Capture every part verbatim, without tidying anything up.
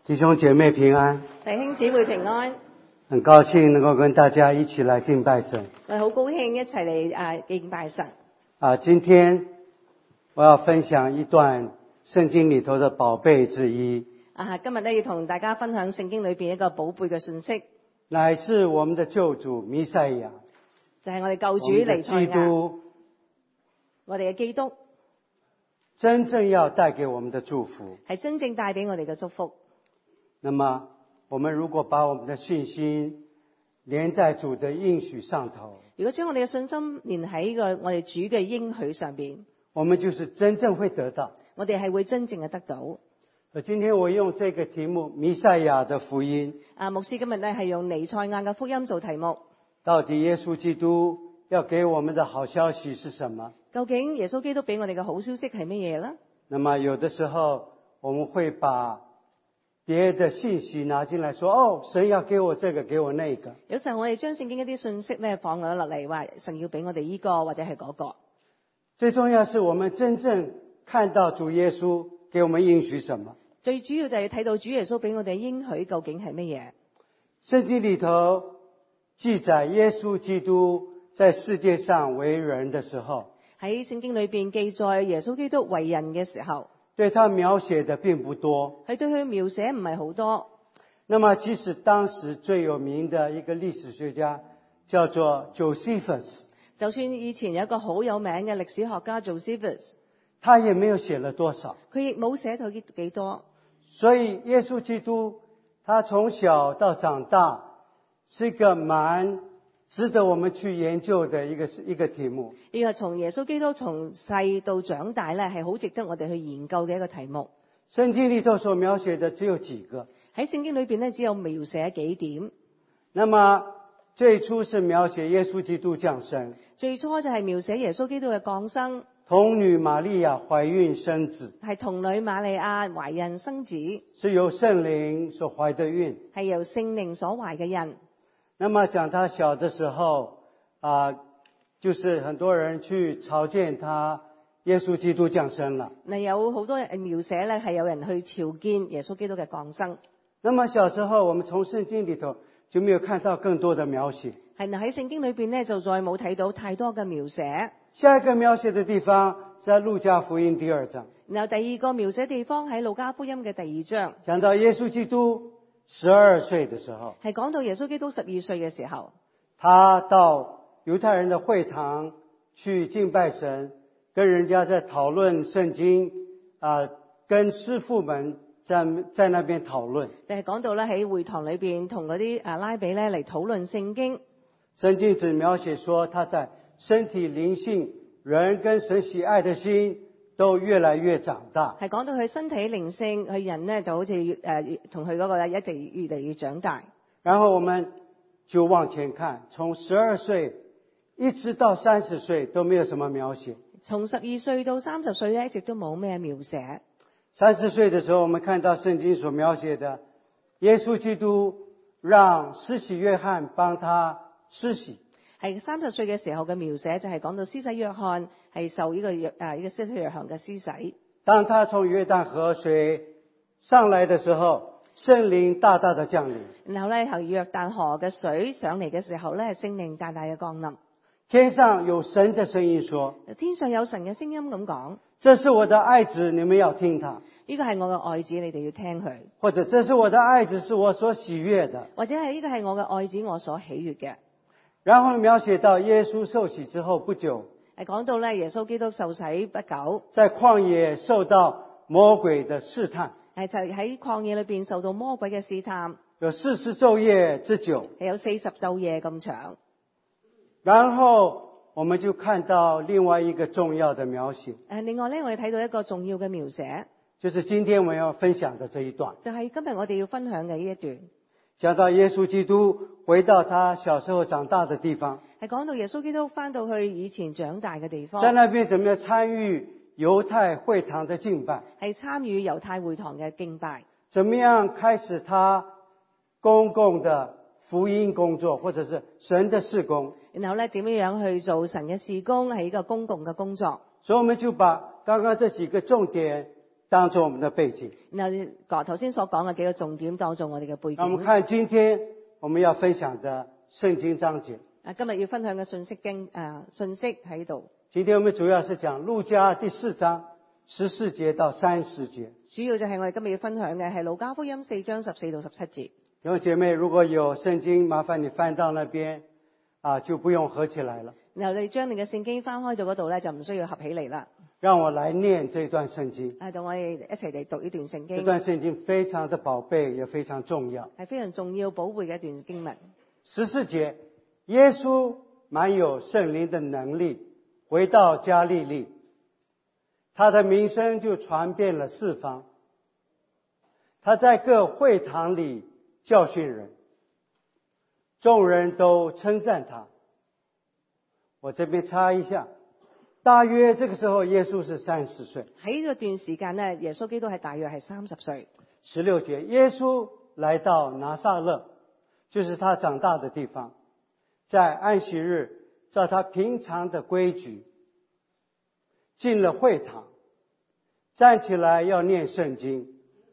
弟兄姐妹平安， 弟兄姊妹平安。 很高兴能够跟大家一起来敬拜神。 我好高興一齊嚟啊敬拜神。 啊，今天我要分享一段聖經裏頭的寶貝之一。 啊，今日咧要同大家分享聖經裏邊一個寶貝嘅信息， 乃是我們的救主彌賽亞， 就係、是、我哋救主我們的彌賽基督， 我哋嘅基督真正要帶給我們的祝福。 係真正帶俾我哋嘅祝福。 那麼我們如果把我們的信心連在主的應許上頭， 如果將我哋嘅信心連喺個我哋主嘅應許上邊， 我們就是真正會得到。 我哋係會真正嘅得到。 今天我用這個題目彌賽亞的福音。 啊，牧師今日咧係用彌賽亞嘅福音做題目。 到底耶穌基督要給我們的好消息是什麼？ 究竟耶穌基督俾我哋嘅好消息係乜嘢呢？ 那麼有的時候我們會把別的信息拿進來說，哦，神要給我這個，給我那個。 有時候我哋將聖經一啲信息咧放咗落嚟，話神要俾我哋呢個或者係嗰個。 最重要是我們真正看到主耶穌給我們應許什麼。 最主要就係睇到主耶穌俾我哋應許究竟係乜嘢。 聖經裏頭記載耶穌基督在世界上為人的時候， 喺聖經裏邊記載耶穌基督為人嘅時候， 對他描寫的並不多， 係對佢描寫唔係好多。 那麼即使當時最有名的一個歷史學家叫做 Josephus， 就算以前有一個好有名嘅歷史學家 Josephus， 他也沒有寫了多少， 佢亦冇寫到幾多。所以耶穌基督他從小到長大是一個蠻值得我們去研究的一個一個題目。 呢個從耶穌基督從細到長大咧，係好值得我哋去研究嘅一個題目。 聖經裏頭所描寫的只有幾個， 喺聖經裏邊咧只有描寫幾點。 那麼最初是描寫耶穌基督降生， 最初就係描寫耶穌基督嘅降生。 童女瑪利亞懷孕生子， 係童女瑪利亞懷孕生子， 是由聖靈所懷的孕， 係由聖靈所懷嘅孕。 那麼講他小的時候啊、呃，就是很多人去朝見他，耶穌基督降生了。 嗱，有好多人描寫咧，係有人去朝見耶穌基督嘅降生。 那麼小時候，我們從聖經裏頭就沒有看到更多的描寫。 係嗱，喺聖經裏邊咧，就再冇睇到太多嘅描寫。 下一個描寫的地方是在路加福音第二章。 然後第二個描寫地方喺路加福音嘅第二章， 講到耶穌基督十二歲的時候， 係講到耶穌基督十二歲嘅時候， 他到猶太人的會堂去敬拜神，跟人家在討論聖經啊、呃，跟師傅們在在那邊討論。 就係講到咧喺會堂裏邊同嗰啲啊拉比咧嚟討論聖經。 聖經只描寫說他在身體靈性人跟神喜愛的心都越來越長大， 係講到佢身體靈性，佢人呢就好似誒同佢嗰個一直越嚟越長大。 然後我們就往前看，從十二歲一直到三十歲都沒有什麼描寫。 從十二歲到三十歲咧，一直都冇咩描寫。 三十歲的時候，我們看到聖經所描寫的耶穌基督讓施洗約翰幫他施洗。 係三十歲嘅時候嘅描寫，就係講到施洗約翰係受呢個約啊呢個施洗約翰嘅施洗。 當他從約旦河水上來的時候，聖靈大大的降臨。 然後咧，由約旦河嘅水上嚟嘅時候咧，聖靈大大嘅降臨。 天上有神的聲音說： 天上有神嘅聲音咁講， 這是我的愛子，你們要聽他。 呢個係我嘅愛子，你哋要聽佢。 或者這是我的愛子，是我所喜悅的。 或者係呢個係我嘅愛子，我所喜悅嘅。 然後描寫到耶穌受洗之後不久， 係講到咧耶穌基督受洗不久， 在曠野受到魔鬼的試探， 係就喺曠野裏邊受到魔鬼嘅試探， 有四十晝夜之久， 係有四十晝夜咁長。 然後我們就看到另外一個重要的描寫。 誒，另外咧，我哋睇到一個重要嘅描寫， 就是今天我們要分享的這一段， 就係今日我哋要分享嘅呢一段。 講到耶穌基督回到他小時候長大的地方， 係講到耶穌基督翻到去以前長大嘅地方， 在那邊怎麼樣參與猶太會堂的敬拜， 係參與猶太會堂嘅敬拜， 怎麼樣開始他公共的福音工作，或者是神的事工， 然後咧點樣樣去做神嘅事工，係一個公共嘅工作。 所以我們就把剛剛這幾個重點当做我們的背景。 然後講頭先所講嘅幾個重點當做我哋嘅背景。 那我們看今天我們要分享的聖經章節。 啊，今日要分享嘅信息經啊信息喺度。 今天我們主要是講路加第四章十四節到三十節。 主要就係我哋今日要分享嘅係路加福音四章十四到十七節。弟兄姐妹，如果有聖經，麻煩你翻到那邊啊，就不用合起來了。 然後你將你嘅聖經翻開到嗰度咧，就唔需要合起嚟啦。 讓我來念這段聖經。 啊，同我哋一齊嚟讀呢段聖經。 這段聖經非常的寶貝，也非常重要。 係非常重要寶貝嘅一段經文。 十四節，耶穌滿有聖靈的能力，回到加利利，他的名聲就傳遍了四方。他在各會堂裏教訓人，眾人都稱讚他。我這邊插一下，大約這個時候耶穌是三十歲。 喺呢段時間呢，耶穌基督係大約係三十歲。 十六節，耶穌來到拿撒勒，就是他長大的地方，在安息日照他平常的規矩進了會堂，站起來要念聖經。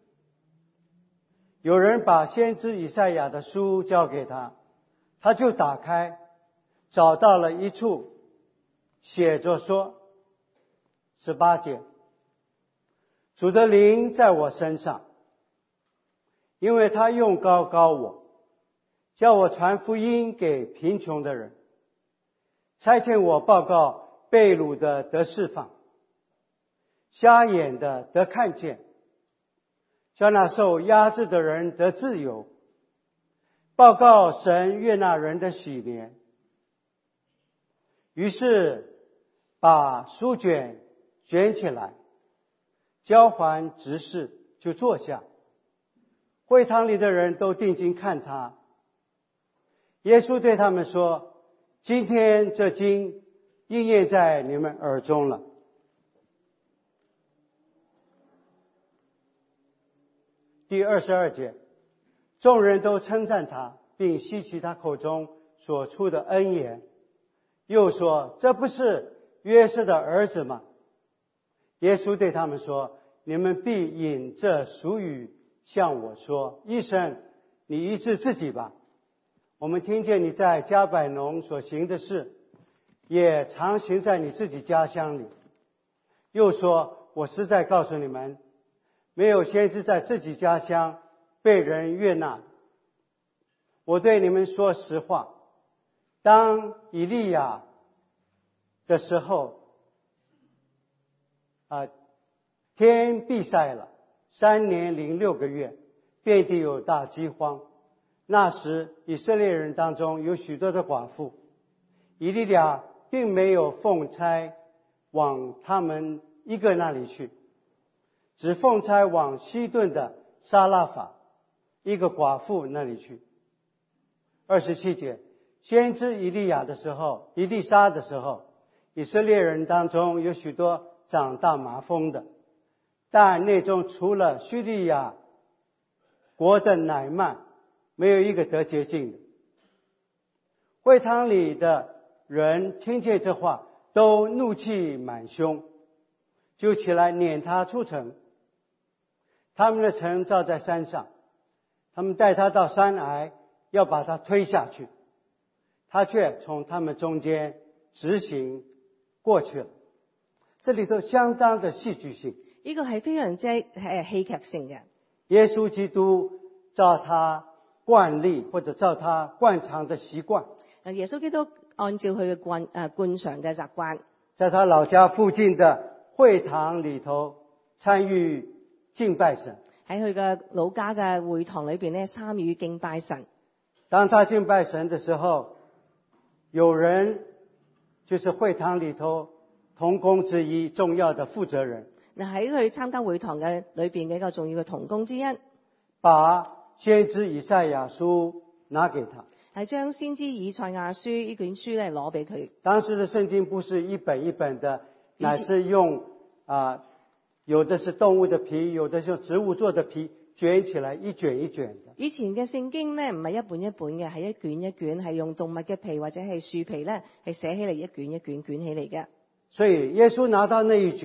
有人把先知以賽亞的書交給他，他就打開，找到了一處寫着說，十八節，主的靈在我身上，因為他用膏膏我，叫我傳福音給貧窮的人，差遣我報告被擄的得釋放，瞎眼的得看見，叫那受壓制的人得自由，報告神悅納人的喜年。於是把書卷捲起來，交還執事，就坐下。會堂裡的人都定睛看他。耶穌對他們說，今天這經應驗在你們耳中了。第二十二節，眾人都稱讚他，並希奇他口中所出的恩言，又說，這不是約瑟的兒子嗎？耶穌對他們說，你們必引這俗語向我說，醫生，你醫治自己吧。我們聽見你在迦百農所行的事，也常行在你自己家鄉裡。又說，我實在告訴你們，沒有先知在自己家鄉被人悅納。我對你們說實話，當以利亞的時候，啊，天閉塞了，三年零六個月，遍地有大饑荒。那時以色列人當中有許多的寡婦，以利亞並沒有奉差往他們一個那裡去，只奉差往西頓的撒拉法一個寡婦那裡去。二十七節，先知以利亞的時候，以利沙的時候，以色列人當中有許多長大麻風的，但內中除了敘利亞國的乃縵，沒有一個得潔淨的。會堂裡的人聽見這話，都怒氣滿胸，就起來攆他出城。他們的城造在山上，他們帶他到山崖，要把他推下去，他卻從他們中間直行過去了。這裡頭相當的戲劇性， 呢個係非常之係戲劇性嘅。 耶穌基督照他慣例或者照他慣常的習慣， 耶穌基督按照佢嘅慣誒慣常嘅習慣， 在他老家附近的會堂裡頭參與敬拜神。 喺佢嘅老家嘅會堂裏邊咧，參與敬拜神。 當他敬拜神的時候，有人就是會堂裡頭同工之一重要的負責人。 嗱，喺佢參加會堂嘅裏邊嘅一個重要嘅同工之一， 把先知以賽亞書拿給他， 係將先知以賽亞書呢卷書咧攞俾佢。 當時的聖經不是一本一本的，乃是用啊、呃，有的是動物的皮，有的是用植物做的皮捲起來，一卷一卷的。 以前嘅聖經咧唔係一本一本嘅，係一卷一卷，係用動物嘅皮或者係樹皮咧係寫起嚟一卷一卷捲起嚟嘅。 所以耶穌拿到那一卷，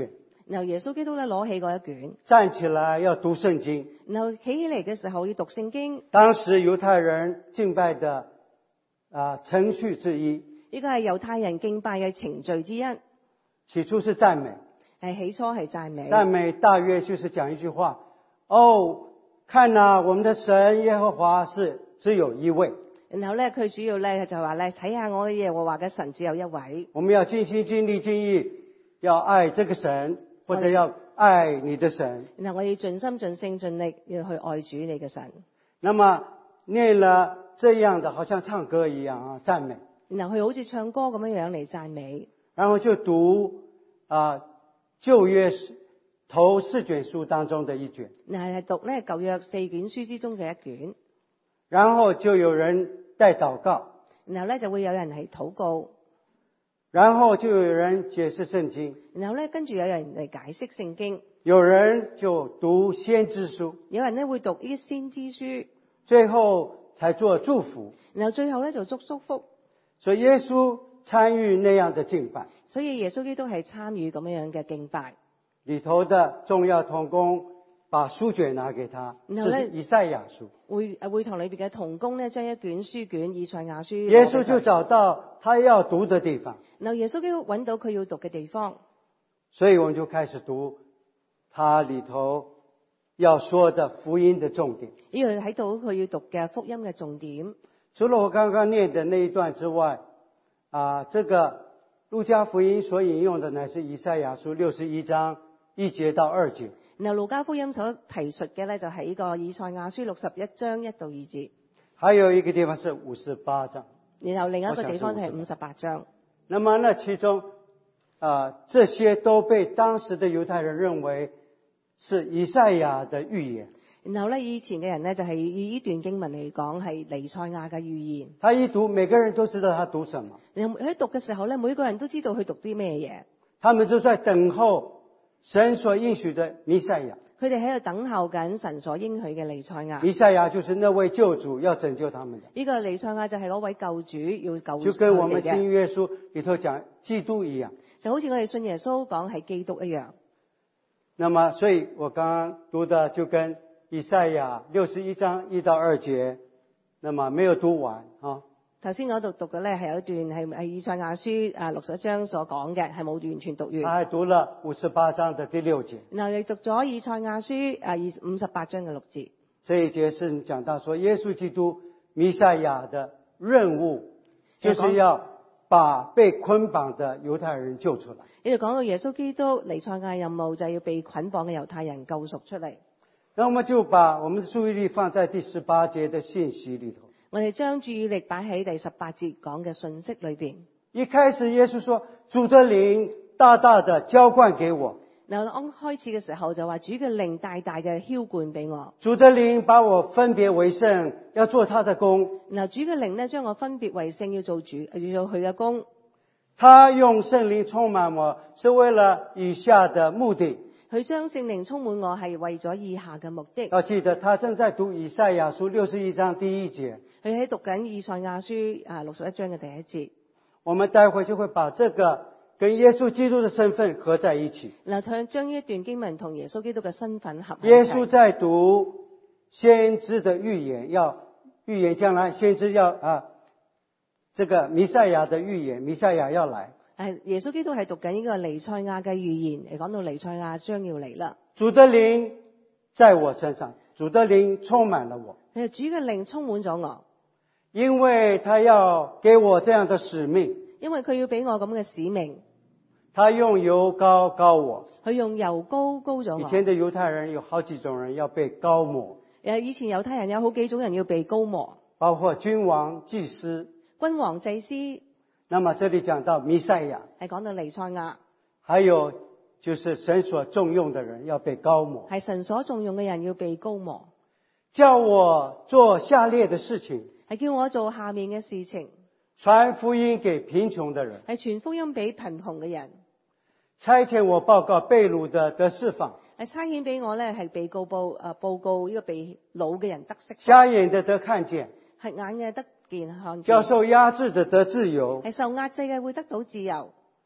然後耶穌基督咧攞起嗰一卷， 站起來要讀聖經。 然後企起嚟嘅時候要讀聖經。 當時猶太人敬拜的啊程序之一， 呢個係猶太人敬拜嘅程序之一。 起初是讚美， 係起初係讚美。 讚美大約就是講一句話：哦，看啊，我們的神耶和華是只有一位。 然後咧，佢主要咧就話咧，睇下我嘅耶和華嘅神只有一位。 我們要盡心盡力盡意，要愛這個神，或者要愛你的神。 然後我要盡心盡性盡力要去愛主你嘅神。 那麼念了這樣的，好像唱歌一樣啊，讚美。 然後佢好似唱歌咁樣樣嚟讚美。 然後就讀啊舊約頭四卷書當中的一卷。 嗱係讀咧舊約四卷書之中嘅一卷。 然後就有人帶禱告， 然後咧就會有人係禱告， 然後就有人解釋聖經， 然後咧跟住有人嚟解釋聖經， 有人就讀先知書， 有人咧會讀呢啲先知書， 最後才做祝福， 然後最後咧就祝祝福。 所以耶穌參與那樣的敬拜， 所以耶穌基督係參與咁樣樣嘅敬拜。 裏頭的重要同工把書卷拿給他，是以賽亞書。 會會堂裏邊嘅同工咧，將一卷書卷以賽亞書。 耶穌就找到他要讀的地方。 然後耶穌基督揾到佢要讀嘅地方， 所以我們就開始讀他裏頭要說的福音的重點。 呢度睇到佢要讀嘅福音嘅重點。 除了我剛剛念的那一段之外，啊，這個路加福音所引用的乃是以賽亞書六十一章一節到二節。 然後路加福音所提述嘅咧就係呢個以賽亞書六十一章一到二節。 還有一個地方是五十八章。 然後另一個地方就係五十八章。 那麼那其中啊，這些都被當時的猶太人認為是以賽亞的預言。 然後咧，以前嘅人咧就係以呢段經文嚟講係彌賽亞嘅預言。 他一讀，每個人都知道他讀什麼。 然後喺讀嘅時候咧，每個人都知道佢讀啲咩嘢。 他們就在等候神所應許的彌賽亞。 佢哋喺度等候緊神所應許嘅彌賽亞。 彌賽亞就是那位救主要拯救他們的。 呢個彌賽亞就係嗰位救主要救。 就跟我們新約書裏頭講基督一樣。 就好似我哋信耶穌講係基督一樣。 那麼，所以我剛剛讀的就跟以賽亞六十一章一到二節，那麼沒有讀完啊。 頭先我度讀嘅咧係有一段係係以賽亞書啊六十一章所講嘅，係冇完全讀完。 他還讀了五十八章的第六節。 然後你讀咗以賽亞書啊二五十八章嘅六節。 這一節是講到說耶穌基督彌賽亞的任務，就是要把被捆綁的猶太人救出來。 呢度講到耶穌基督彌賽亞任務就係要被捆綁嘅猶太人救贖出嚟。 那我們就把我們的注意力放在第十八節的信息裏頭。 我哋將注意力擺喺第十八節講嘅信息裏邊。 一開始耶穌說：主的靈大大的澆灌給我。 嗱，啱開始嘅時候就話主嘅靈大大嘅澆灌俾我。 主的靈把我分別為聖，要做他的工。 嗱，主嘅靈咧將我分別為聖，要做主，要做佢嘅工。 他用聖靈充滿我，是為了以下的目的。 佢將聖靈充滿我係為咗以下嘅目的。 要記得，他正在讀以賽亞書六十一章第一節。 佢喺讀緊以賽亞書啊六十一章嘅第一節。 我們待會就會把這個跟耶穌基督的身份合在一起。 嗱，將將呢一段經文同耶穌基督嘅身份合。 耶穌在讀先知的預言，要預言將來先知要啊，這個彌賽亞的預言，彌賽亞要來。 誒，耶穌基督係讀緊呢個彌賽亞嘅預言，嚟講到彌賽亞將要嚟啦。 主的靈在我身上，主的靈充滿了我。 誒，主嘅靈充滿咗我， 因為他要給我這樣的使命。 因為佢要俾我咁嘅使命。 他用油膏膏我。 佢用油膏膏咗我。 以前的猶太人有好幾種人要被膏抹。 誒，以前猶太人有好幾種人要被膏抹， 包括君王、祭司。 君王、祭司。 那麼這裏講到彌賽亞， 係講到彌賽亞。 還有就是神所重用的人要被膏抹。 係神所重用嘅人要被膏抹。 叫我做下列的事情。 係叫我做下面嘅事情。 傳福音給貧窮的人。 係傳福音俾貧窮嘅人。 差遣我報告被擄的得釋放。 係差遣俾我咧，係被告報誒報告呢個被擄嘅人得釋放。 瞎眼的得看見。 係眼嘅得見看見。 叫受壓制的得自由。 係受壓制嘅會得到自由。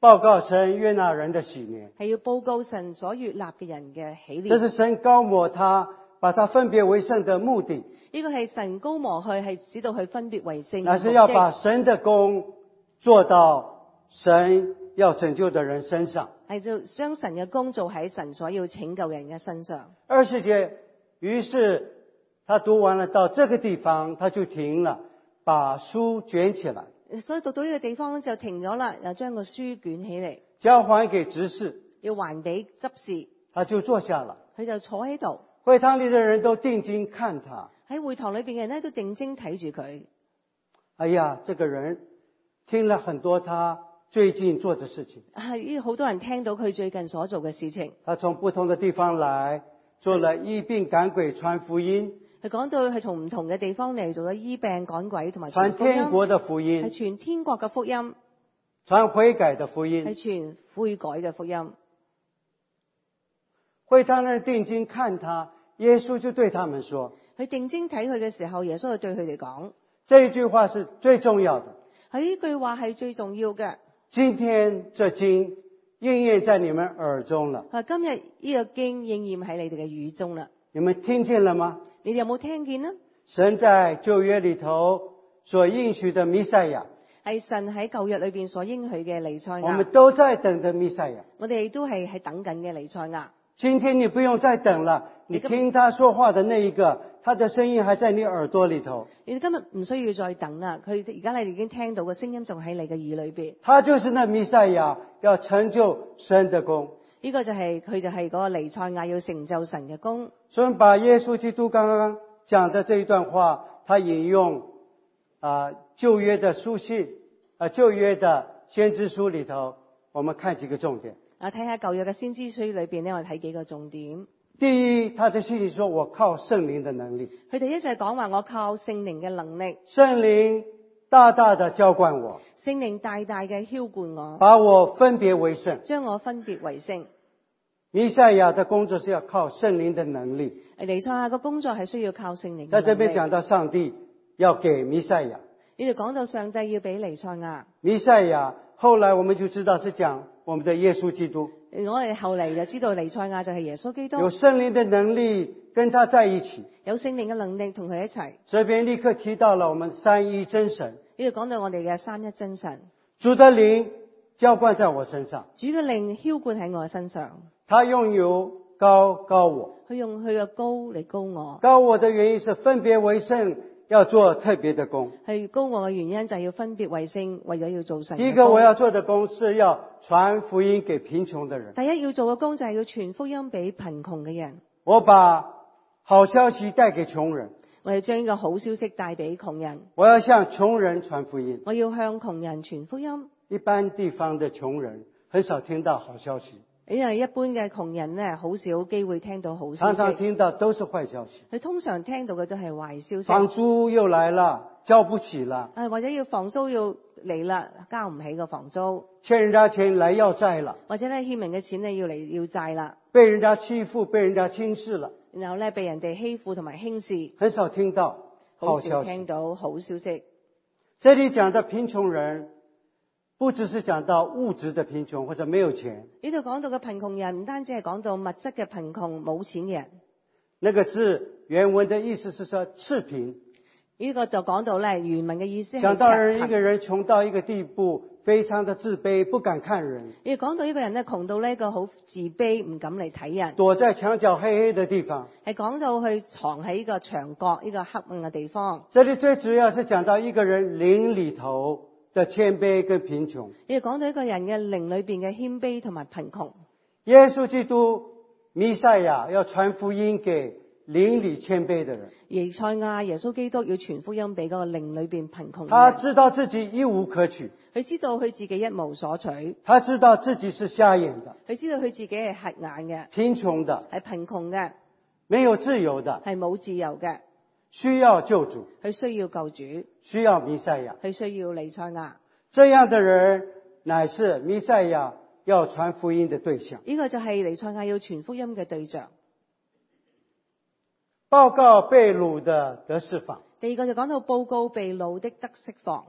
報告神悅納人的喜年。 係要報告神所悅納嘅人嘅喜這年。 是神膏抹他，把他分別為聖的目的。 呢個係神膏抹佢，係使到佢分別為聖嘅目的。 那是要把神的工做到神要拯救的人身上。 係就將神嘅工做喺神所要拯救人嘅身上。 二十節，於是他讀完了到這個地方，他就停了，把書捲起來， 所以讀到呢個地方就停咗啦，又將個書捲起嚟， 交還給執事， 要還俾執事。 他就坐下了。 佢就坐喺度， 會堂裏的人都定睛看他。 喺會堂裏邊嘅人咧都定睛睇住佢。 哎呀，這個人聽了很多他最近做的事情。 係好多人聽到佢最近所做嘅事情。 他從不同的地方來，做了醫病趕鬼傳福音。 佢講到係從唔同嘅地方嚟做咗醫病趕鬼同埋傳天國的福係音， 傳天國嘅福音， 傳悔改的福係音。 傳悔改嘅福音。 會堂人定睛看他，耶穌就對他們說， 佢定睛睇佢嘅時候，耶穌就對佢哋講， 這一句話是最重要的。 係呢句話係最重要嘅。 今天這經應驗在你們耳中了。 啊，今日呢個經應驗喺你哋嘅語中啦。 你們聽見了嗎？ 你哋有冇聽見呢？ 神在舊約裏頭所應許的彌賽亞， 係神喺舊約裏邊所應許嘅彌賽我們亞。 都在等着彌賽亞。 我哋都係喺等緊嘅彌賽亞。 今天你不用再等了，你聽他說話的那一個，他的聲音還在你耳朵裏頭。 你哋今日唔需要再等啦，佢而家你哋已經聽到嘅聲音就喺你嘅耳裏邊。 他就是那彌賽亞，要成就神的工。 呢、這個就係、是、佢就係嗰個彌賽亞要成就神嘅工。 所以我們把耶穌基督剛剛講的這一段話，他引用啊舊約的書信，啊舊約的先知書裏頭，我們看幾個重點。 啊，睇下舊約嘅先知書裏邊咧，我哋睇幾個重點。 第一，他的信息說我靠聖靈的能力。 佢哋一直講話我靠聖靈嘅能力， 聖靈大大的澆灌我， 聖靈大大嘅澆灌我， 把我分別為聖。 將我分別為聖。 彌賽亞的工作是要靠聖靈的能力。 彌賽亞嘅工作係需要靠聖靈嘅能力。 在這邊講到上帝要給彌賽亞， 呢度講到上帝要俾彌賽亞。 彌賽亞後來我們就知道是講我們的耶穌基督。 我哋後嚟就知道彌賽亞就係耶穌基督， 有聖靈的能力跟他在一起。 有聖靈嘅能力同佢一齊。 這邊立刻提到了我們三一真神。 呢度講到我哋嘅三一真神。 主的靈澆灌在我身上， 主嘅靈澆灌喺我身上。 他用油膏膏我， 佢用佢嘅膏嚟膏我。 膏我的原因是分別為聖，要做特別的工。 係膏我嘅原因就係要分別為聖，為咗要做神嘅工。 第一個我要做的工是要傳福音給貧窮的人。 第一要做嘅工就係要傳福音俾貧窮嘅人。 我把好消息帶給窮人。 我要將呢個好消息帶俾窮人。 我要向窮人傳福音。 我要向窮人傳福音。 一般地方的窮人很少聽到好消息。 因為一般嘅窮人呢，好少機會聽到好消息。 常常聽到都是壞消息。 佢通常聽到嘅都係壞消息。 房租又來了，交不起了。 誒，或者要房租要嚟啦，交唔起個房租。 欠人家錢來要債了。 或者咧欠人嘅錢咧要嚟要債啦。 被人家欺負，被人家輕視了。 然後咧被人哋欺負同埋輕視。 很少聽到好消息。 好少聽到好消息。 這裡講的貧窮人，不只是講到物質的貧窮或者沒有錢。 呢度講到嘅貧窮人唔單止係講到物質嘅貧窮冇錢嘅人。 那個字原文的意思是說赤貧。 呢個就講到咧原文嘅意思係講到人一個人窮到一個地步，非常的自卑，不敢看人。 你講到呢個人咧窮到呢個好自卑，唔敢嚟睇人。 躲在牆角黑黑的地方。 係講到去藏喺呢個牆角呢個黑暗嘅地方。 這裡最主要是講到一個人靈裡頭的謙卑跟貧窮。 你講到一個人嘅靈裏邊嘅謙卑同埋貧窮。 耶穌基督彌賽亞要傳福音給靈裡謙卑的人。 彌賽亞耶穌基督要傳福音俾嗰個靈裏邊貧窮嘅人。 他知道自己一無可取。 佢知道佢自己一無所取。 他知道自己是瞎眼的。 佢知道佢自己係瞎眼嘅。 貧窮的。 係貧窮嘅。 沒有自由的。 係冇自由嘅。 需要救主。 佢需要救主。 需要彌賽亞。 佢需要彌賽亞。 這樣的人乃是彌賽亞要傳福音的對象。 呢個就係彌賽亞要傳福音嘅對象。 報告被擄的得釋放。 第二個就講到報告被擄的得釋放。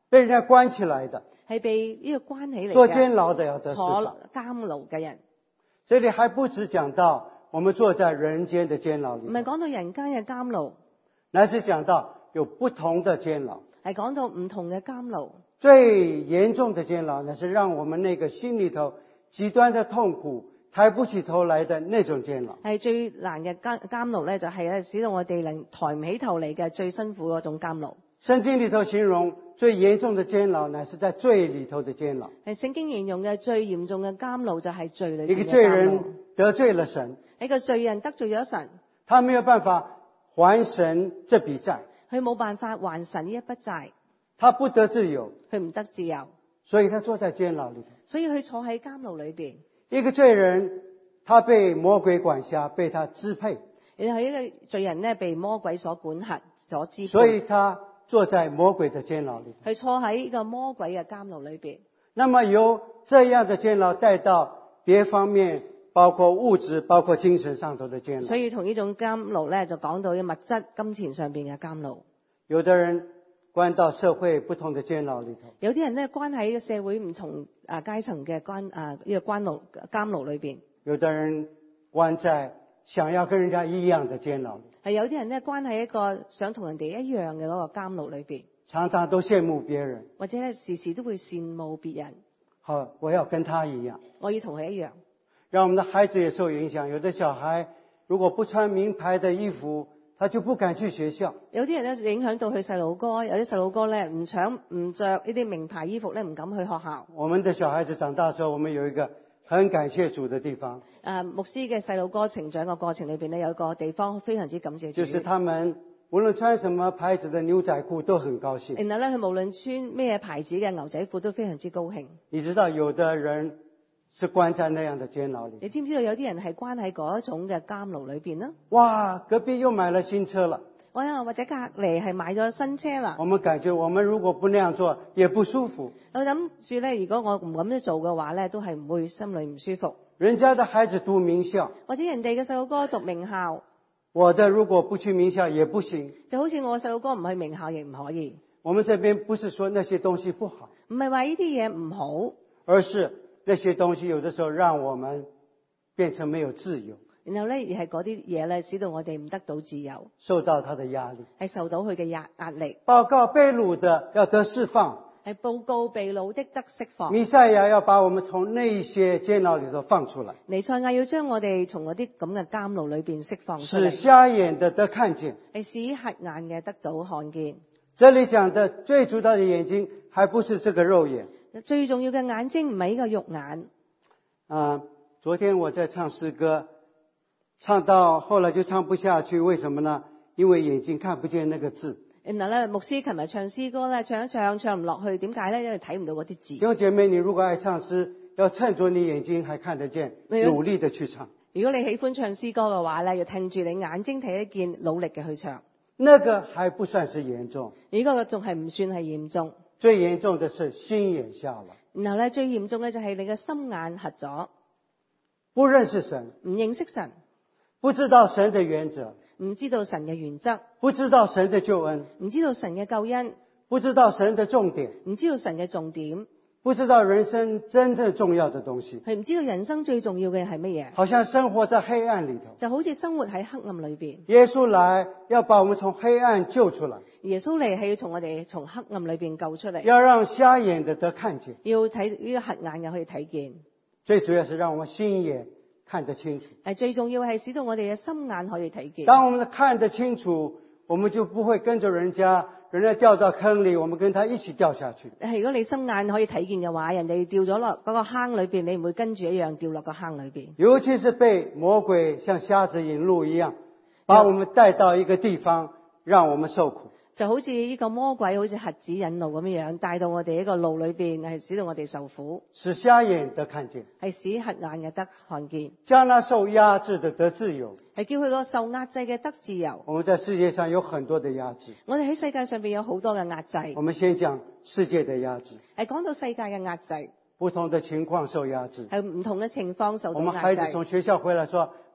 被人家關起來的， 係被呢個關起嚟做監嘅， 牢的要得釋放。 坐監牢嘅人。 這裡還不止講到我們坐在人間的監牢裡， 唔係講到人間嘅監牢， 乃是講到有不同的監牢。 係講到唔同嘅監牢。 最嚴重的監牢呢，是讓我們那個心裡頭極端的痛苦抬不起頭來的那種監牢。 係最難嘅監監牢咧，就係咧使到我哋能抬唔起頭嚟嘅最辛苦嗰種監牢。 聖經裡頭形容最嚴重的監牢呢，是在罪裡頭的監牢。 係聖經形容嘅最嚴重嘅監牢就係罪裏邊嘅一個罪監牢。 人得罪了神， 一個罪人得罪咗神， 他沒有辦法還神這筆債， 佢冇辦法還神呢一筆債， 他不得自由， 佢唔得自由， 所以他坐在監牢裡頭。 所以佢坐喺監牢裏邊。 一個罪人，他被魔鬼管轄，被他支配， 然後一個罪人呢，被魔鬼所管轄、所支配， 所以他坐在魔鬼的監牢裡。 佢坐喺呢個魔鬼嘅監牢裏邊。 那麼由這樣的監牢帶到別方面，包括物質、包括精神上頭的監牢。 所以從呢種監牢咧，就講到啲物質、金錢上邊嘅監牢。 有的人關到社會不同的監牢裡頭， 有啲人咧關喺社會唔同啊階層嘅關啊呢個關牢監牢裏邊。 有的人關在想要跟人家一樣的監牢裡， 係有啲人咧關喺一個想同人哋一樣嘅嗰個監牢裏邊， 常常都羨慕別人。 或者咧時時都會羨慕別人。 好，我要跟他一樣。 我要同佢一樣。 讓我們的孩子也受影響。有的小孩如果不穿名牌的衣服，他就不敢去學校。 有啲人咧影響到佢細路哥，有啲細路哥咧唔想唔着呢啲名牌衣服咧，唔敢去學校。 我們的小孩子長大的時候，我們有一個很感謝主的地方， 誒、牧師嘅細路哥成長嘅過程裏邊咧，有一個地方非常之感謝主。 就是他們無論穿什麼牌子的牛仔褲都很高興。 然後咧，佢無論穿咩牌子嘅牛仔褲都非常之高興。 你知道有的人是關在那樣的監牢裡， 你知唔知道有啲人係關喺嗰一種嘅監牢裏邊呢？ 哇，隔壁又買了新車了。 哇！或者隔離係買咗新車啦。 我們感覺我們如果不那樣做，也不舒服。 我諗住咧，如果我唔咁樣做嘅話咧，都係唔會心裏唔舒服。 人家的孩子讀名校， 或者人哋嘅細路哥讀名校， 我的如果不去名校也不行。 就好似我細路哥唔去名校亦唔可以。 我們這邊不是說那些東西不好， 唔係話呢啲嘢唔好， 而是那些東西有的時候讓我們變成沒有自由， 然後咧而係嗰啲嘢咧，使到我哋唔得到自由， 受到他的壓力。 係受到佢嘅壓壓力。 報告被擄的要得釋放， 係報告被擄的得釋放。 彌賽亞要把我們從那一些監牢裡頭放出來， 彌賽亞要將我哋從嗰啲咁嘅監牢裏邊釋放出嚟， 使瞎眼的得看見。 係使瞎眼嘅得到看見。 這裡講的最主要的眼睛，還不是這個肉眼。 最重要嘅眼睛唔係呢個肉眼。 啊，昨天我在唱詩歌，唱到後來就唱不下去，為什麼呢？因為眼睛看不見那個字。 然後咧，牧師琴日唱詩歌咧，唱一唱唱唔落去，點解咧？因為睇唔到嗰啲字。 弟兄姐妹，你如果愛唱詩，要趁着你眼睛還看得見，努力的去唱。 如果你喜歡唱詩歌嘅話咧，要聽住你眼睛睇得見，努力嘅去唱。 那個還不算是嚴重， 呢個仲係唔算係嚴重。 最嚴重的是心眼瞎了。 然後咧，最嚴重嘅就係你嘅心眼瞎咗， 不認識神， 唔認識神， 不知道神的原則， 唔知道神嘅原則， 不知道神的救恩， 唔知道神嘅救恩， 不知道神的重點， 唔知道神嘅重點， 不知道人生真正重要的東西， 係唔知道人生最重要嘅係乜嘢， 好像生活在黑暗裡頭。 就好似生活喺黑暗裏邊。 耶穌來要把我們從黑暗救出來， 耶穌嚟係要從我哋從黑暗裏邊救出嚟， 要讓瞎眼的得看見， 要睇呢個瞎眼嘅可以睇見。 最主要是讓我們心眼看得清楚。 係最重要係使到我哋嘅心眼可以睇見。 當我們看得清楚，我們就不會跟着人家，人家掉到坑裡，我們跟他一起掉下去。 如果你心眼可以睇見嘅話，人哋掉咗落嗰個坑裏邊，你唔會跟住一樣掉落個坑裏邊。 尤其是被魔鬼像瞎子引路一樣，把我們帶到一個地方，讓我們受苦。 就好似呢個魔鬼好似瞎子引路咁樣樣，帶到我哋一個路裏邊，係使到我哋受苦， 使瞎眼得看見， 係使瞎眼嘅得看見， 將那受壓制的得自由。 係叫佢個受壓制嘅得自由。 我們在世界上有很多的壓制， 我哋喺世界上邊有好多嘅壓制。 我們先講世界的壓制， 係講到世界嘅壓制， 不同的情況受壓制。 係唔同嘅情況受我們到壓制。 孩子從學校回來說，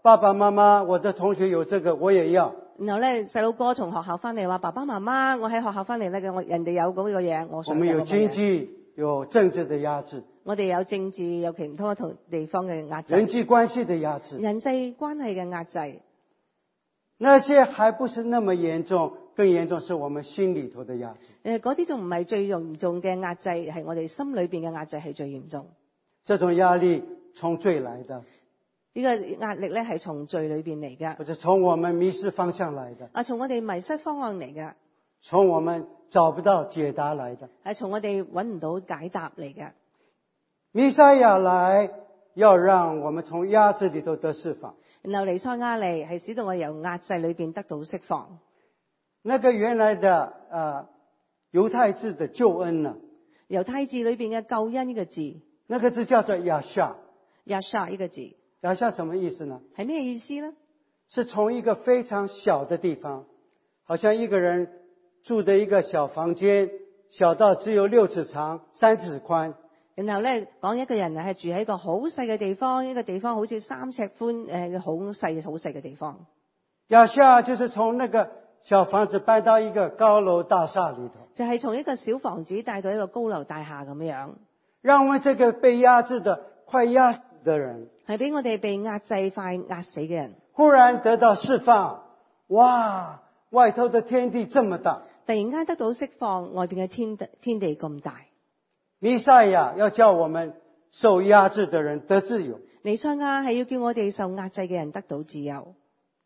爸爸妈妈，我的同学有这个，我也要。 然後咧，細路哥從學校翻嚟話：爸爸媽媽，我喺學校翻嚟咧，我人哋有嗰個嘢，我我想們有經有嗰個嘢。 濟，有政治的壓制， 我哋有政治，有其他同地方嘅壓制， 人際關係的壓制。 人際關係嘅壓制。 那些還不是那麼嚴重，更嚴重是我們心裏頭的壓制。 誒，嗰啲仲唔係最嚴重嘅壓制，係我哋心裏邊嘅壓制係最嚴重。 這種壓力從罪來的， 呢個壓力咧係從罪裏邊嚟嘅， 或者從我們迷失方向來的， 啊，從我哋迷失方向嚟嘅， 從我們找不到解答來的。 係從我哋揾唔到解答嚟嘅。 彌賽亞來，要讓我們從壓制裏頭得釋放。 然後彌賽亞嚟係使到我由壓制裏邊得到釋放。 那個原來的呃猶太字的救恩呢？ 猶太字裏邊嘅救恩呢個字， 那個字叫做亞夏。 亞夏呢個字亞夏什麼意思呢？ 係咩意思呢？ 是從一個非常小的地方，好像一個人住的一個小房間，小到只有六尺長、三尺寬。 然後咧講一個人係住喺一個好細嘅地方，一個地方好似三尺寬，誒好細好細嘅地方。 亞夏就是從那個小房子搬到一個高樓大廈裏頭， 就係從一個小房子帶到一個高樓大廈咁樣， 讓我們這個被壓制的、快壓死的人， 係俾我哋被壓制快壓死嘅人， 忽然得到釋放。哇！外頭的天地這麼大， 突然間得到釋放，外邊嘅天地天地咁大。 彌賽亞要叫我們受壓制的人得自由。 彌賽亞係要叫我哋受壓制嘅人得到自由。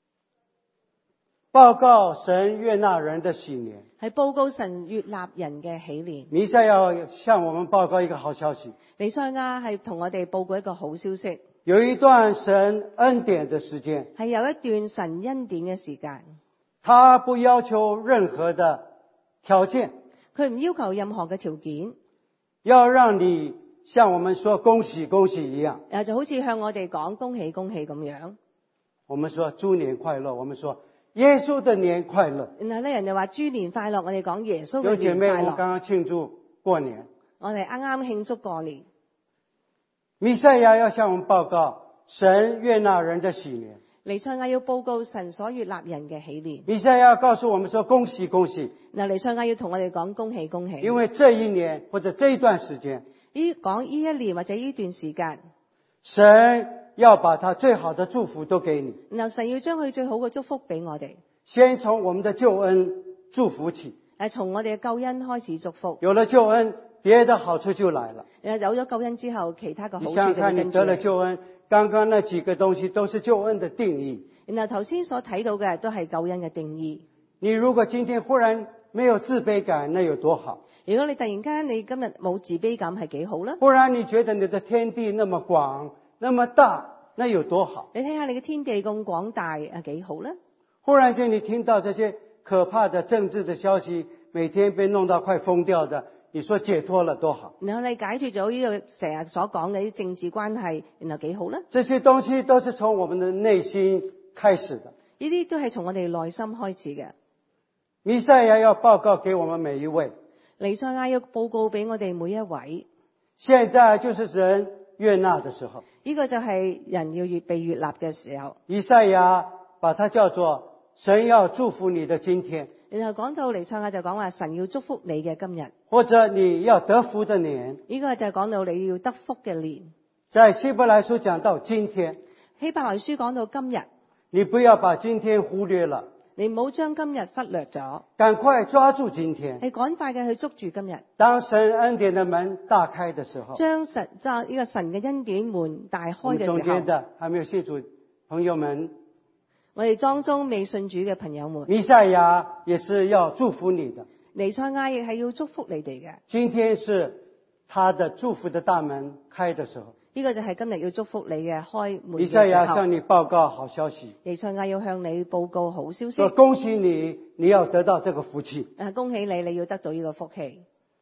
報告神悅納人的喜年， 係報告神悅納人嘅喜年。 彌賽亞要向我們報告一個好消息。 彌賽亞係同我哋報告一個好消息。 有一段神恩典的時間， 係有一段神恩典嘅時間， 他不要求任何的條件， 佢唔要求任何嘅條件， 要讓你像我們說恭喜恭喜一樣。 誒就好似向我哋講恭喜恭喜咁樣。 我們說豬年快樂，我們說耶穌的年快樂。 然後咧，人哋話豬年快樂，我哋講耶穌嘅有姐妹，我年快樂。 剛剛慶祝過年， 我哋啱啱慶祝過年。 彌賽亞要向我們報告神悅納人的喜年。 彌賽亞要報告神所悅納人嘅喜年。 彌賽亞要告訴我們說恭喜恭喜。 嗱，彌賽亞要同我哋講恭喜恭喜。 因為這一年或者這一段時間， 呢講呢一年或者呢段時間， 神要把他最好的祝福都給你。 然後神要將佢最好嘅祝福俾我哋。 先從我們的救恩祝福起。 誒，從我哋嘅救恩開始祝福。 有了救恩，別的好處就來了。 誒，有咗救恩之後，其他嘅好處你想想看，你得了救恩，剛剛那幾個東西都是救恩的定義。 然後頭先所睇到嘅都係救恩嘅定義。 你如果今天忽然沒有自卑感，那有多好？ 如果你突然間你今日冇自卑感，係幾好呢？ 忽然你覺得你的天地那麼廣、那麼大，那有多好？ 你睇下你嘅天地咁廣大，啊幾好呢？ 忽然間你聽到這些可怕的政治的消息，每天被弄到快瘋掉的，你說解脫了多好？ 然後你解脫咗呢個成日所講嘅啲政治關係，然後幾好呢？ 這些東西都是從我們的內心開始的。 呢啲都係從我哋內心開始嘅。 彌賽亞要報告給我們每一位。 彌賽亞要報告俾我哋每一位。 現在就是人悅納的時候。 呢個就係人要越被悅納嘅時候。 以賽亞把它叫做神要祝福你的今天。 然後講到彌賽亞就講話神要祝福你嘅今日， 或者你要得福的年。 呢個就係講到你要得福嘅年。 在希伯來書講到今天， 希伯來書講到今日， 你不要把今天忽略了， 你唔好將今日忽略咗， 趕快抓住今天， 你趕快嘅去捉住今日。 當神恩典的門大開的時候， 將神將呢個神嘅恩典門大開嘅時候， 我們中間的還沒有信主朋友們， 我哋當中未信主嘅朋友們， 彌賽亞也是要祝福你的。 彌賽亞亦係要祝福你哋嘅。 今天是他的祝福的大門開的時候， 呢個就係今日要祝福你嘅開門嘅時候。 彌賽亞向你報告好消息。 彌賽亞要向你報告好消息。 說恭喜你，你要得到這個福氣。 誒，恭喜你，你要得到呢個福氣。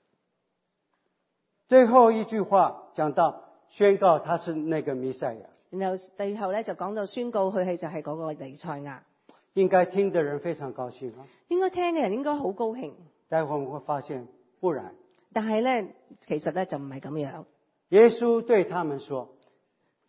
最後一句話講到宣告他是那個彌賽亞。 然後最後咧就講到宣告佢係就係嗰個彌賽亞。 應該聽的人非常高興啊！ 應該聽嘅人應該好高興。 待會我們會發現不然。 但係咧，其實咧就唔係咁樣。 耶穌對他們說：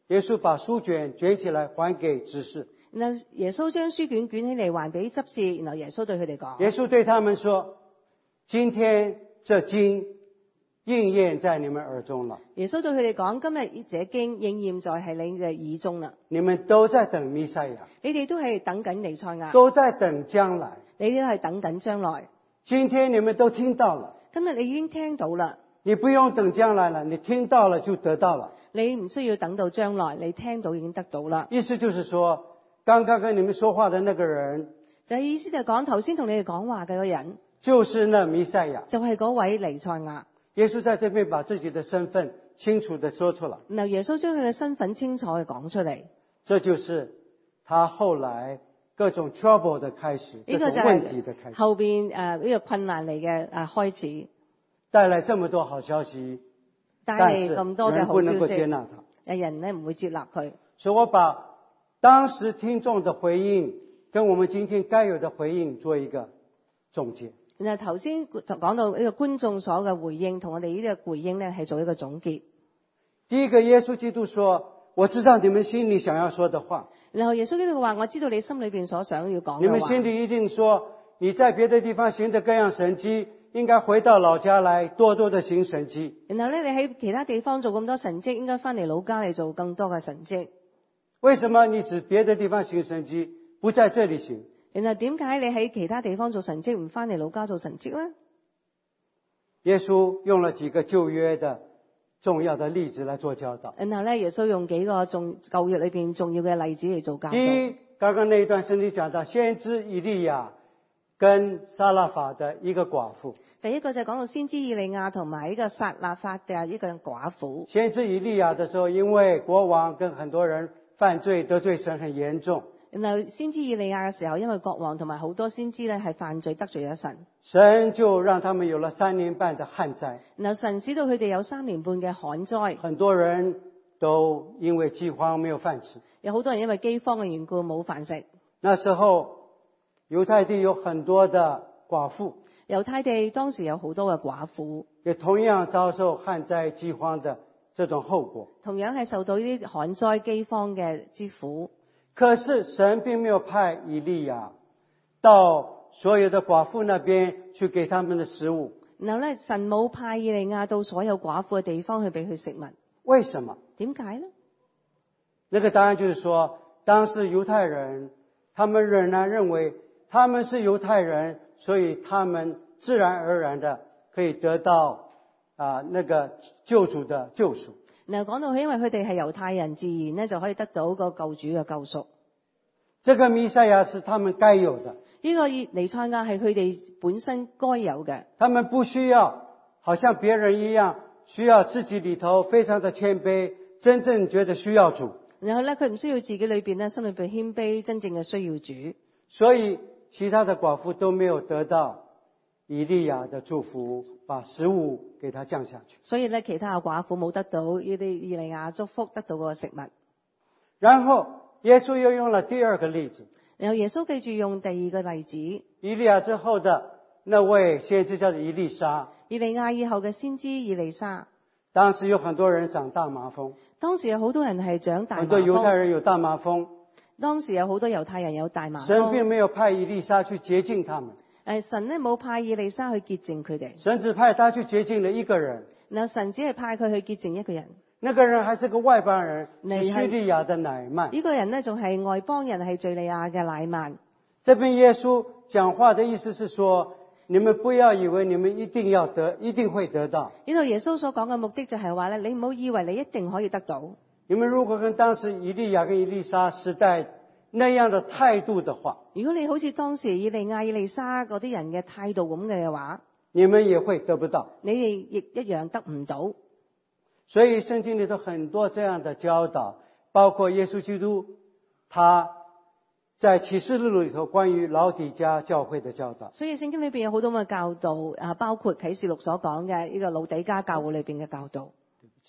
耶稣把书卷卷起來還給執事。 然後耶穌將書卷捲起嚟還俾執事，然後耶穌對佢哋講： 耶穌對他們說：今天這經應驗在你們耳中了。 耶穌對佢哋講：今日這經應驗在係你嘅耳中啦。 你們都在等彌賽亞， 你哋都係等緊彌賽亞， 都在等將來。 你哋都係等緊將來。 今天你們都聽到了， 今日你已經聽到啦， 你不用等將來了，你聽到了就得到了。 你唔需要等到將來，你聽到已經得到啦。 意思就是說，剛剛跟你們說話的那個人， 就係意思就係講頭先同你哋講話嘅嗰人， 就是那彌賽亞， 就係嗰位彌賽亞。 耶穌在這邊把自己的身份清楚地說出來。 然後耶穌將佢嘅身份清楚地講出嚟， 這就是他後來各種 trouble 的開始， 呢個就各種問題的開始， 係後邊誒呢個困難嚟嘅誒開始， 帶來這麼多好消息， 帶嚟咁多嘅好但是人不能夠消息， 接納他。 誒人咧唔會接納佢。 所以我把當時聽眾的回應跟我們今天該有的回應做一個總結。 然後頭先講到呢個觀眾所嘅回應，同我哋呢個回應咧係做一個總結。 第一個，耶穌基督說：我知道你們心裏想要說的話。 然後耶穌基督話：我知道你心裏邊所想要講嘅話。 你們心裏一定說，你在別的地方行的各樣神蹟，應該回到老家來多多的行神蹟。 然後咧，你喺其他地方做咁多神蹟，應該翻嚟老家嚟做更多嘅神蹟。 為什麼你指別的地方行神蹟，不在這裏行？ 然後點解你喺其他地方做神蹟，唔翻嚟老家做神蹟呢？ 耶穌用了幾個舊約的重要的例子來做教導。 然後咧，耶穌用幾個重舊約裏邊重要嘅例子嚟做教導。 第一，剛剛那一段聖經講到先知以利亞跟撒勒法的一個寡婦。 第一個就係講到先知以利亞同埋呢個撒勒法嘅一個寡婦。 先知以利亞的時候，因為國王跟很多人犯罪得罪神很嚴重。 然後先知以利亞嘅時候，因為國王同埋好多先知咧係犯罪得罪咗神， 神就讓他們有了三年半的旱災。 然後神使到佢哋有三年半嘅旱災， 很多人都因為饑荒沒有飯吃。 有好多人因為饑荒嘅緣故冇飯食。 那時候猶太地有很多的寡婦， 猶太地當時有好多嘅寡婦， 也同樣遭受旱災饑荒的這種後果， 同樣係受到呢啲旱災饑荒嘅之苦。 可是神並沒有派以利亞到所有的寡婦那邊去給他們的食物。 然後咧，神冇派以利亞到所有寡婦嘅地方去俾佢食物。 為什麼？ 點解呢？ 那個答案就是說，當時猶太人他們仍然認為他們是猶太人，所以他們自然而然的可以得到啊、呃、那個救主的救贖。 然後講到，因為佢哋係猶太人，自然咧就可以得到個救主嘅救贖。 這個彌賽亞是他們該有的。 呢個彌賽亞係佢哋本身該有嘅。 他們不需要好像別人一樣，需要自己裏頭非常的謙卑，真正覺得需要主。 然後咧，佢唔需要自己裏邊咧，心裏邊謙卑，真正嘅需要主。所以其他的寡婦都沒有得到以利亞的祝福，把食物給他降下去。 所以咧，其他嘅寡婦冇得到呢啲以利亞祝福，得到個食物。 然後耶穌又用了第二個例子。 然後耶穌記住用第二個例子。 以利亞之後的那位先知叫做以利沙。 以利亞以後嘅先知以利沙。 當時有很多人長大麻風。 當時有好多人係長大麻風。 很多猶太人有大麻風。 當時有好多猶太人有大麻風。 神並沒有派以利沙去潔淨他們。 誒，神咧冇派以利沙去潔淨佢哋。 神只派他去潔淨了一個人。 然後神只係派佢去潔淨一個人。 那個人還是個外邦人，是係敘利亞的乃縵。 呢個人呢，仲係外邦人，係敘利亞嘅乃縵。 這邊耶穌講話的意思是說，你們不要以為你們一定要得，一定會得到。 呢度耶穌所講嘅目的就係話咧，你唔好以為你一定可以得到。 你們如果跟當時以利亞跟以利沙時代那樣的態度的話， 如果你好似當時以利亞、以利沙嗰啲人嘅態度咁嘅話， 你們也會得不到。 你哋亦一樣得唔到。 所以聖經裏頭很多這樣的教導，包括耶穌基督他在啟示錄裏頭關於老底嘉教會的教導。 所以聖經裏邊有好多嘅教導啊，包括啟示錄所講嘅呢個老底嘉教會裏邊嘅教導。 對不起，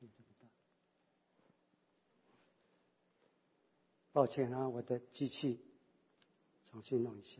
抱歉啊，我的機器重新弄一下。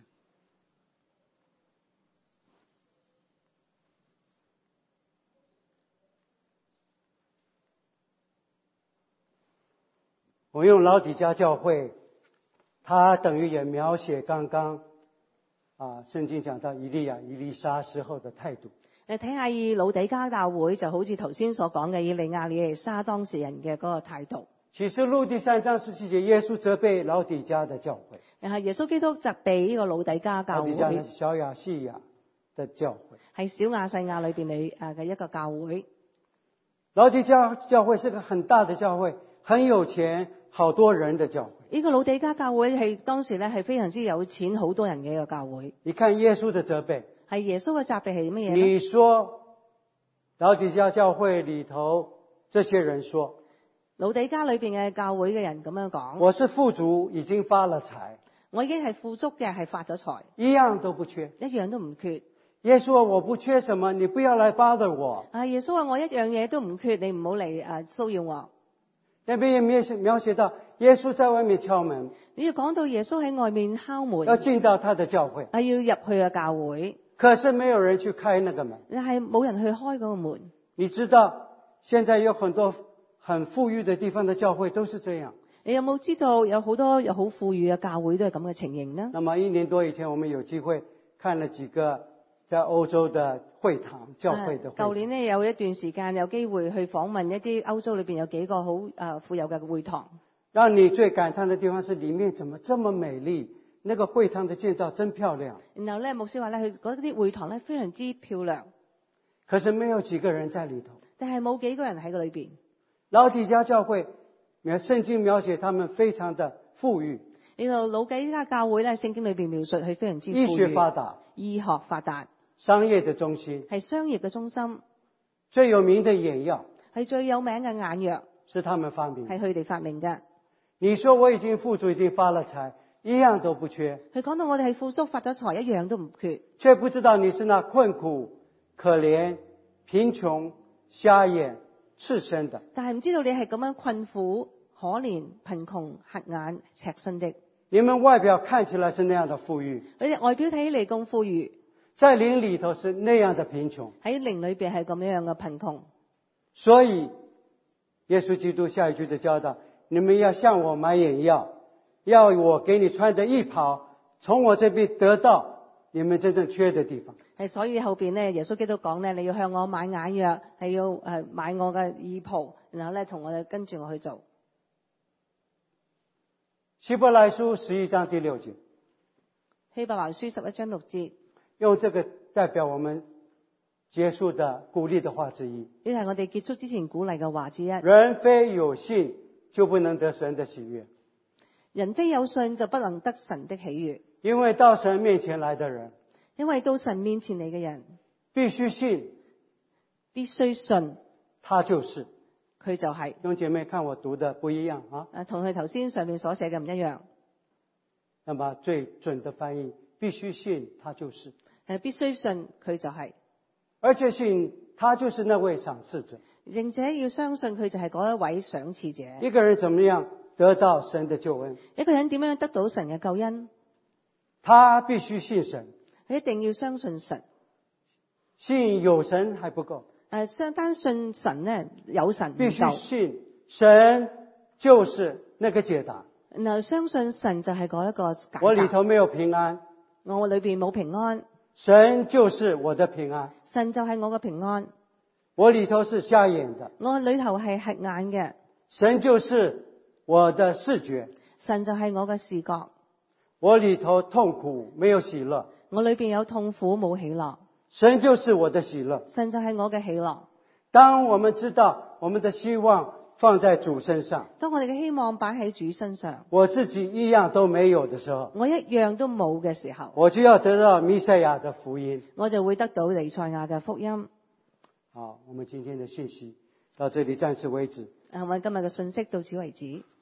我用老底嘉教会，它等于也描写刚刚啊圣經講到以利亞、以利沙時候的態度。 誒睇下以老底嘉教會就好似頭先所講嘅以利亞、以利沙當事人嘅嗰個態度。 啟示錄第三章十七節，耶穌責備老底嘉的教會。 係耶穌基督責備呢個老底嘉教會。 老底嘉係小亞細亞的教會， 係小亞細亞裏邊裏誒嘅一個教會。 老底嘉教會是個很大的教會，很有錢，好多人的教會。 呢個老底嘉教會係當時咧係非常之有錢，好多人嘅一個教會。 你看耶穌的責備， 係耶穌嘅責備係乜嘢？ 你說老底嘉教會裏頭這些人說， 老底嘉裏邊嘅教會嘅人咁樣講， 我是富足，已經發了財， 我已經係富足嘅，係發咗財， 一樣都不缺， 一樣都唔缺。 耶穌話我不缺什麼，你不要來 bother 我。 啊，耶穌話我一樣嘢都唔缺，你唔好嚟誒騷擾我。 那邊也描寫描寫到耶穌在外面敲門， 你要講到耶穌喺外面敲門， 要進到他的教會， 啊要入去嘅教會， 可是沒有人去開那個門， 但係冇人去開嗰個門。 你知道現在有很多很富裕的地方的教會都是這樣。 你有冇知道有好多有好富裕嘅教會都係咁嘅情形呢？ 那麼一年多以前，我們有機會看了幾個在歐洲的會堂教會的會堂。 舊年呢有一段時間有機會去訪問一啲歐洲裏邊有幾個好誒富有嘅會堂。 讓你最感嘆的地方是裡面怎麼這麼美麗，那個會堂的建造真漂亮。 然後咧牧師話咧，佢嗰啲會堂咧非常之漂亮， 可是沒有幾個人在裡頭。 但係冇幾個人喺個裏邊。 老底嘉教會，聖經描寫他們非常的富裕。 呢度老底嘉教會咧，聖經裏邊描述係非常之富裕， 醫學發達， 醫學發達， 商業的中心， 係商業嘅中心， 最有名的眼藥係最有名嘅眼藥， 是他們發明， 係佢哋發明嘅。 你說我已經富足，已經發了財，一樣都不缺。 佢講到我哋係富足發咗財，一樣都唔缺， 卻不知道你是那困苦、可憐、貧窮、瞎眼、赤身的。 但係唔知道你係咁樣困苦、可憐、貧窮、瞎眼、赤身的。 你們外表看起來是那樣的富裕， 你哋外表睇起嚟咁富裕， 在靈裡頭是那樣的貧窮。 喺靈裏邊係咁樣嘅貧窮。 所以耶穌基督下一句的教導，你們要向我買眼藥，要我給你穿的衣袍，從我這邊得到你們真正缺的地方。 係所以後邊咧，耶穌基督講咧，你要向我買眼藥，係要誒買我嘅衣袍，然後咧同我跟住我去做。 希伯來書十一章第六節， 希伯來書十一章六節， 用這個代表我們結束的鼓勵的話之一。 呢係我哋結束之前鼓勵嘅話之一。 人非有信就不能得神的喜悅， 人非有信就不能得神的喜悅。 因為到神面前來的人， 因為到神面前嚟嘅人必須信， 必須信， 他就是。 佢就係、是。 弟兄姐妹，看我讀的不一樣啊！ 啊，同佢頭先上面所寫嘅唔一樣。 那麼最準的翻譯，必須信他就是。 誒，必須信佢就係、是。 而且信他就是那位賞賜者。 並且要相信佢就係嗰一位賞賜者。 一個人怎麼樣得到神的救恩？ 一個人點樣得到神嘅救恩？ 他必須信神。 佢一定要相信神。 信有神還不夠。 誒，相單信神呢，有神唔夠。 必須信神就是那個解答。 嗱，相信神就係嗰一個解答。 我裏頭沒有平安， 我裏邊冇平安。 神就是我的平安。 神就係我嘅平安。 我裏頭是瞎眼的， 我裏頭係瞎眼嘅。 神就是我的視覺。 神就係我嘅視覺。 我裏頭痛苦沒有喜樂， 我裏邊有痛苦冇喜樂。 神就是我的喜樂。 神就係我嘅喜樂。 當我們知道我們的希望放在主身上， 當我哋嘅希望擺喺主身上， 我自己一樣都沒有的時候， 我一樣都冇嘅時候， 我就要得到彌賽亞的福音， 我就會得到彌賽亞嘅福音。 好，我們今天的信息到這裡暫時為止。 我哋今日嘅信息到此為止。